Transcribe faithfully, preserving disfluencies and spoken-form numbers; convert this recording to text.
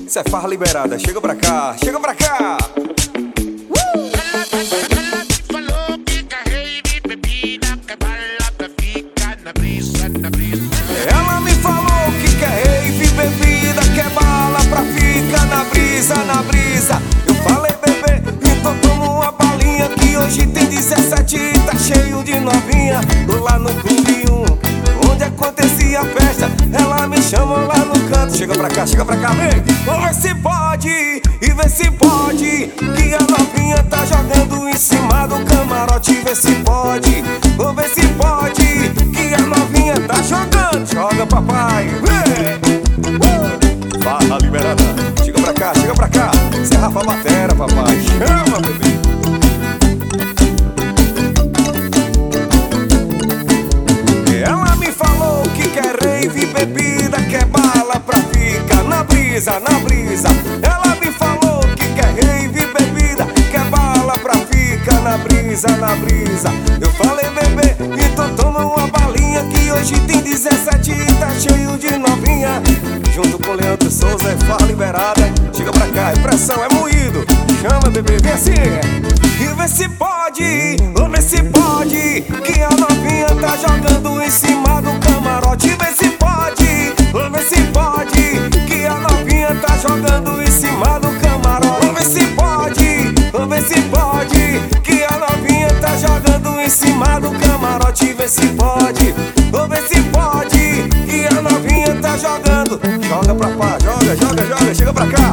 Isso é farra liberada, chega pra cá, chega pra cá. Ela me falou que quer rave, bebida, quer bala pra ficar na brisa, na brisa. Eu falei, bebê, então toma uma balinha que hoje tem dezessete e tá cheio de novinha. Tô lá no clube um, onde acontecia a festa. Ela me chamou lá no canto, chega pra cá, chega pra cá, vem. Vamos ver se pode, e vê se pode, que a novinha tá jogando em cima do camarote. Vê se pode, vamos ver se pode, que a novinha tá jogando. Joga, papai, vem. uh! Farra liberada, chega pra cá, chega pra cá. Cê é Rafa Batera, papai, chama, bebê. Ela me falou que quer rave, bebida, quer bala pra ficar na brisa, na brisa. Ela me falou que quer rave, bebida, quer bala pra ficar na brisa, na brisa. Eu falei, bebê, então toma uma balinha que hoje tem dezessete e tá cheio de novinha. Junto com Leandro Souza é farra liberada. Chega pra cá, é pressão, é moído. Chama, bebê, vem assim. E vê se pode, ou vê se pode, que a novinha tá jogando em cima do camarote. Vê se pode, ou vê se pode, que a novinha tá jogando em cima do camarote. Ou vê se pode, ou vê se pode, que a novinha tá jogando em cima do camarote. Vê se pode, ou vê se pode, que a novinha tá jogando. Joga pra cá, joga, joga, joga, chega pra cá.